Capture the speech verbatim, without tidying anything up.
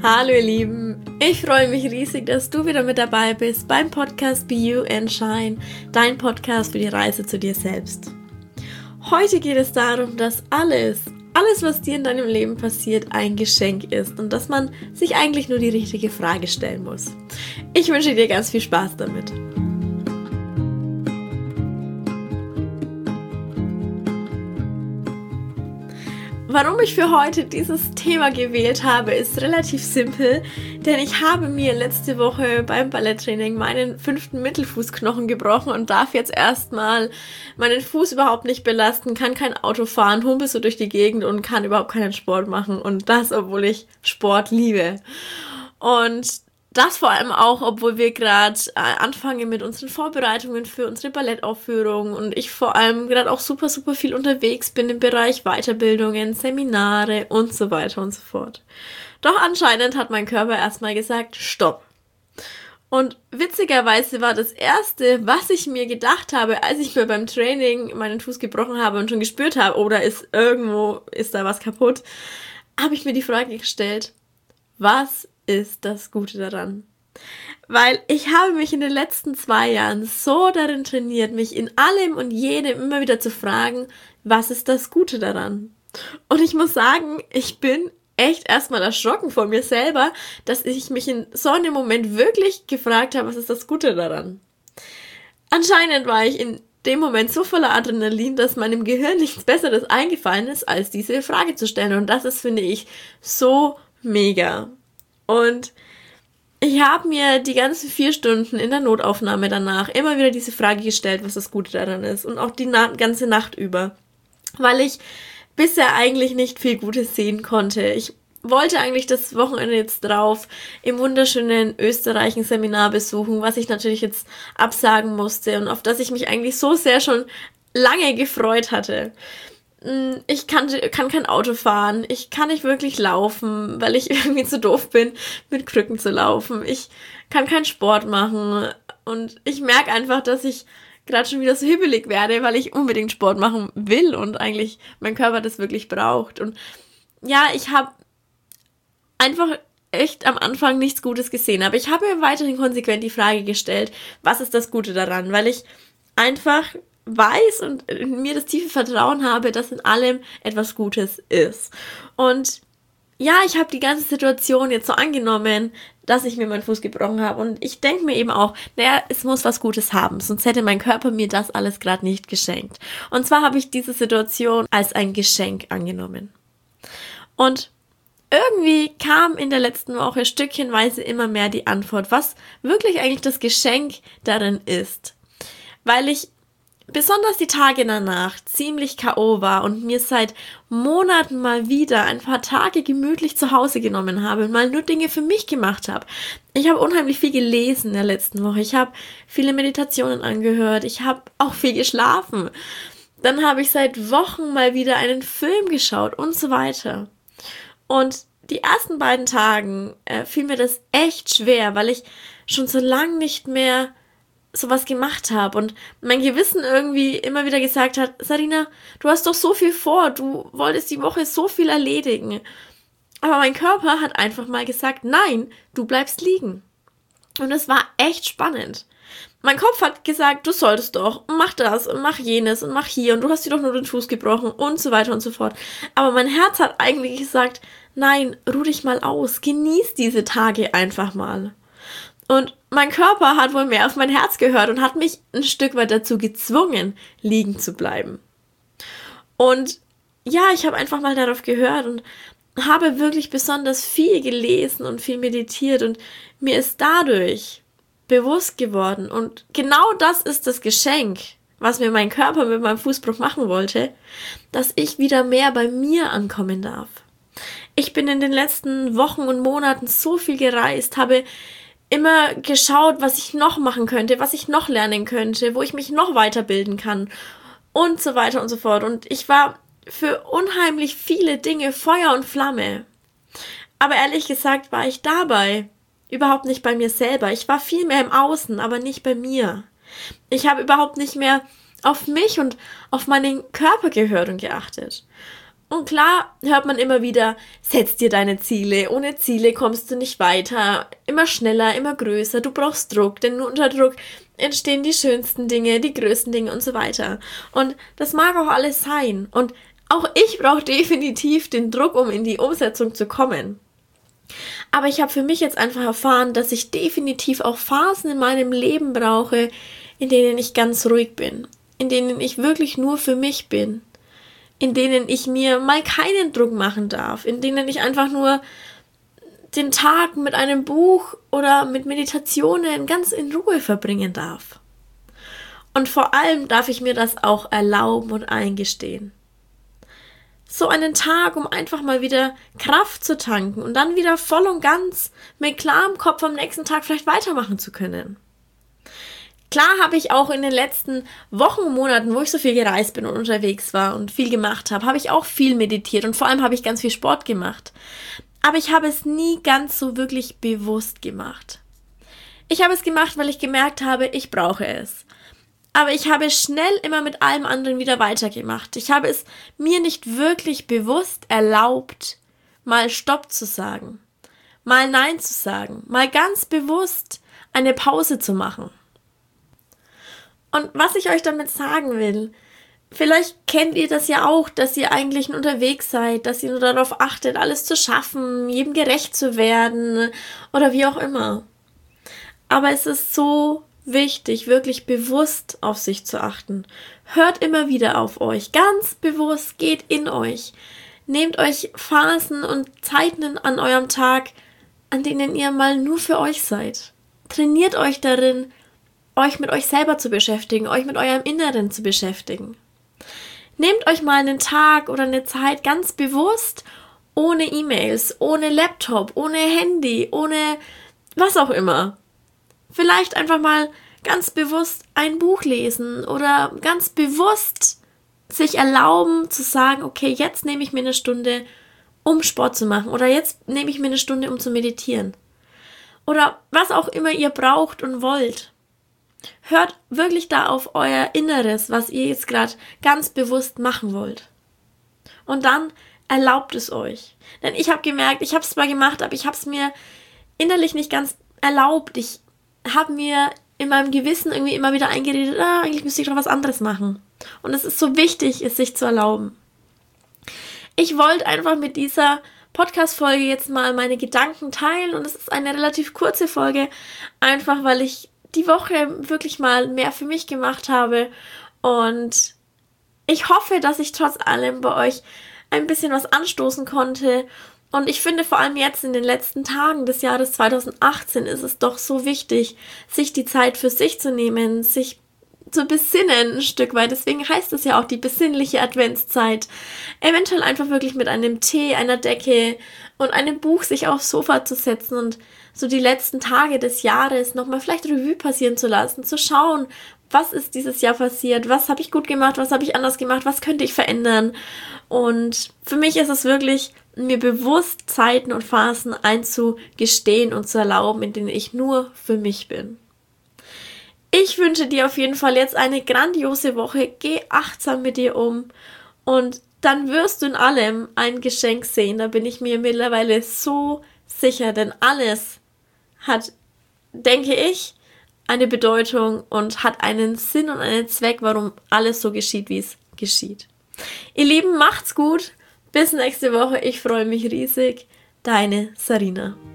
Hallo ihr Lieben, ich freue mich riesig, dass du wieder mit dabei bist beim Podcast Be You and Shine, dein Podcast für die Reise zu dir selbst. Heute geht es darum, dass alles, alles was dir in deinem Leben passiert, ein Geschenk ist und dass man sich eigentlich nur die richtige Frage stellen muss. Ich wünsche dir ganz viel Spaß damit. Warum ich für heute dieses Thema gewählt habe, ist relativ simpel, denn ich habe mir letzte Woche beim Balletttraining meinen fünften Mittelfußknochen gebrochen und darf jetzt erstmal meinen Fuß überhaupt nicht belasten, kann kein Auto fahren, humpel so durch die Gegend und kann überhaupt keinen Sport machen und das, obwohl ich Sport liebe. Und das vor allem auch, obwohl wir gerade äh, anfangen mit unseren Vorbereitungen für unsere Ballettaufführung und ich vor allem gerade auch super, super viel unterwegs bin im Bereich Weiterbildungen, Seminare und so weiter und so fort. Doch anscheinend hat mein Körper erstmal gesagt, stopp. Und witzigerweise war das Erste, was ich mir gedacht habe, als ich mir beim Training meinen Fuß gebrochen habe und schon gespürt habe, oh, da ist irgendwo, ist da was kaputt, habe ich mir die Frage gestellt, was ist das Gute daran? Weil ich habe mich in den letzten zwei Jahren so darin trainiert, mich in allem und jedem immer wieder zu fragen, was ist das Gute daran? Und ich muss sagen, ich bin echt erstmal erschrocken vor mir selber, dass ich mich in so einem Moment wirklich gefragt habe, was ist das Gute daran? Anscheinend war ich in dem Moment so voller Adrenalin, dass meinem Gehirn nichts Besseres eingefallen ist, als diese Frage zu stellen. Und das ist, finde ich, so mega. Und ich habe mir die ganzen vier Stunden in der Notaufnahme danach immer wieder diese Frage gestellt, was das Gute daran ist. Und auch die na- ganze Nacht über. Weil ich bisher eigentlich nicht viel Gutes sehen konnte. Ich wollte eigentlich das Wochenende jetzt drauf im wunderschönen Österreich ein Seminar besuchen, was ich natürlich jetzt absagen musste und auf das ich mich eigentlich so sehr schon lange gefreut hatte. Ich kann, kann kein Auto fahren, ich kann nicht wirklich laufen, weil ich irgendwie zu doof bin, mit Krücken zu laufen. Ich kann keinen Sport machen und ich merke einfach, dass ich gerade schon wieder so hibbelig werde, weil ich unbedingt Sport machen will und eigentlich mein Körper das wirklich braucht. Und ja, ich habe einfach echt am Anfang nichts Gutes gesehen, aber ich habe mir weiterhin konsequent die Frage gestellt, was ist das Gute daran, weil ich einfach weiß und in mir das tiefe Vertrauen habe, dass in allem etwas Gutes ist. Und ja, ich habe die ganze Situation jetzt so angenommen, dass ich mir meinen Fuß gebrochen habe und ich denke mir eben auch, naja, es muss was Gutes haben, sonst hätte mein Körper mir das alles gerade nicht geschenkt. Und zwar habe ich diese Situation als ein Geschenk angenommen. Und irgendwie kam in der letzten Woche stückchenweise immer mehr die Antwort, was wirklich eigentlich das Geschenk darin ist. Weil ich besonders die Tage danach ziemlich K O war und mir seit Monaten mal wieder ein paar Tage gemütlich zu Hause genommen habe und mal nur Dinge für mich gemacht habe. Ich habe unheimlich viel gelesen in der letzten Woche. Ich habe viele Meditationen angehört. Ich habe auch viel geschlafen. Dann habe ich seit Wochen mal wieder einen Film geschaut und so weiter. Und die ersten beiden Tagen äh, fiel mir das echt schwer, weil ich schon so lange nicht mehr sowas gemacht habe und mein Gewissen irgendwie immer wieder gesagt hat, Sarina, du hast doch so viel vor, du wolltest die Woche so viel erledigen. Aber mein Körper hat einfach mal gesagt, nein, du bleibst liegen. Und es war echt spannend. Mein Kopf hat gesagt, du solltest doch, mach das und mach jenes und mach hier und du hast dir doch nur den Fuß gebrochen und so weiter und so fort. Aber mein Herz hat eigentlich gesagt, nein, ruh dich mal aus, genieß diese Tage einfach mal. Und mein Körper hat wohl mehr auf mein Herz gehört und hat mich ein Stück weit dazu gezwungen, liegen zu bleiben. Und ja, ich habe einfach mal darauf gehört und habe wirklich besonders viel gelesen und viel meditiert und mir ist dadurch bewusst geworden. Und genau das ist das Geschenk, was mir mein Körper mit meinem Fußbruch machen wollte, dass ich wieder mehr bei mir ankommen darf. Ich bin in den letzten Wochen und Monaten so viel gereist, habe immer geschaut, was ich noch machen könnte, was ich noch lernen könnte, wo ich mich noch weiterbilden kann und so weiter und so fort. Und ich war für unheimlich viele Dinge Feuer und Flamme. Aber ehrlich gesagt war ich dabei überhaupt nicht bei mir selber. Ich war viel mehr im Außen, aber nicht bei mir. Ich habe überhaupt nicht mehr auf mich und auf meinen Körper gehört und geachtet. Und klar hört man immer wieder, setz dir deine Ziele, ohne Ziele kommst du nicht weiter, immer schneller, immer größer, du brauchst Druck, denn nur unter Druck entstehen die schönsten Dinge, die größten Dinge und so weiter. Und das mag auch alles sein und auch ich brauche definitiv den Druck, um in die Umsetzung zu kommen. Aber ich habe für mich jetzt einfach erfahren, dass ich definitiv auch Phasen in meinem Leben brauche, in denen ich ganz ruhig bin, in denen ich wirklich nur für mich bin, in denen ich mir mal keinen Druck machen darf, in denen ich einfach nur den Tag mit einem Buch oder mit Meditationen ganz in Ruhe verbringen darf. Und vor allem darf ich mir das auch erlauben und eingestehen. So einen Tag, um einfach mal wieder Kraft zu tanken und dann wieder voll und ganz mit klarem Kopf am nächsten Tag vielleicht weitermachen zu können. Klar habe ich auch in den letzten Wochen und Monaten, wo ich so viel gereist bin und unterwegs war und viel gemacht habe, habe ich auch viel meditiert und vor allem habe ich ganz viel Sport gemacht. Aber ich habe es nie ganz so wirklich bewusst gemacht. Ich habe es gemacht, weil ich gemerkt habe, ich brauche es. Aber ich habe schnell immer mit allem anderen wieder weitergemacht. Ich habe es mir nicht wirklich bewusst erlaubt, mal Stopp zu sagen, mal Nein zu sagen, mal ganz bewusst eine Pause zu machen. Und was ich euch damit sagen will, vielleicht kennt ihr das ja auch, dass ihr eigentlich unterwegs seid, dass ihr nur darauf achtet, alles zu schaffen, jedem gerecht zu werden oder wie auch immer. Aber es ist so wichtig, wirklich bewusst auf sich zu achten. Hört immer wieder auf euch, ganz bewusst, geht in euch. Nehmt euch Phasen und Zeiten an eurem Tag, an denen ihr mal nur für euch seid. Trainiert euch darin, euch mit euch selber zu beschäftigen, euch mit eurem Inneren zu beschäftigen. Nehmt euch mal einen Tag oder eine Zeit ganz bewusst, ohne E-Mails, ohne Laptop, ohne Handy, ohne was auch immer. Vielleicht einfach mal ganz bewusst ein Buch lesen oder ganz bewusst sich erlauben zu sagen, okay, jetzt nehme ich mir eine Stunde, um Sport zu machen oder jetzt nehme ich mir eine Stunde, um zu meditieren. Oder was auch immer ihr braucht und wollt. Hört wirklich da auf euer Inneres, was ihr jetzt gerade ganz bewusst machen wollt. Und dann erlaubt es euch. Denn ich habe gemerkt, ich habe es zwar gemacht, aber ich habe es mir innerlich nicht ganz erlaubt. Ich habe mir in meinem Gewissen irgendwie immer wieder eingeredet, ah, eigentlich müsste ich doch was anderes machen. Und es ist so wichtig, es sich zu erlauben. Ich wollte einfach mit dieser Podcast-Folge jetzt mal meine Gedanken teilen und es ist eine relativ kurze Folge, einfach weil ich die Woche wirklich mal mehr für mich gemacht habe und ich hoffe, dass ich trotz allem bei euch ein bisschen was anstoßen konnte und ich finde vor allem jetzt in den letzten Tagen des Jahres zweitausendachtzehn ist es doch so wichtig, sich die Zeit für sich zu nehmen, sich zu besinnen ein Stück weit, deswegen heißt es ja auch die besinnliche Adventszeit, eventuell einfach wirklich mit einem Tee, einer Decke und einem Buch sich aufs Sofa zu setzen und so die letzten Tage des Jahres nochmal vielleicht Revue passieren zu lassen, zu schauen, was ist dieses Jahr passiert, was habe ich gut gemacht, was habe ich anders gemacht, was könnte ich verändern. Und für mich ist es wirklich, mir bewusst Zeiten und Phasen einzugestehen und zu erlauben, in denen ich nur für mich bin. Ich wünsche dir auf jeden Fall jetzt eine grandiose Woche, geh achtsam mit dir um und dann wirst du in allem ein Geschenk sehen, da bin ich mir mittlerweile so sicher, denn alles hat, denke ich, eine Bedeutung und hat einen Sinn und einen Zweck, warum alles so geschieht, wie es geschieht. Ihr Lieben, macht's gut. Bis nächste Woche. Ich freue mich riesig. Deine Sarina.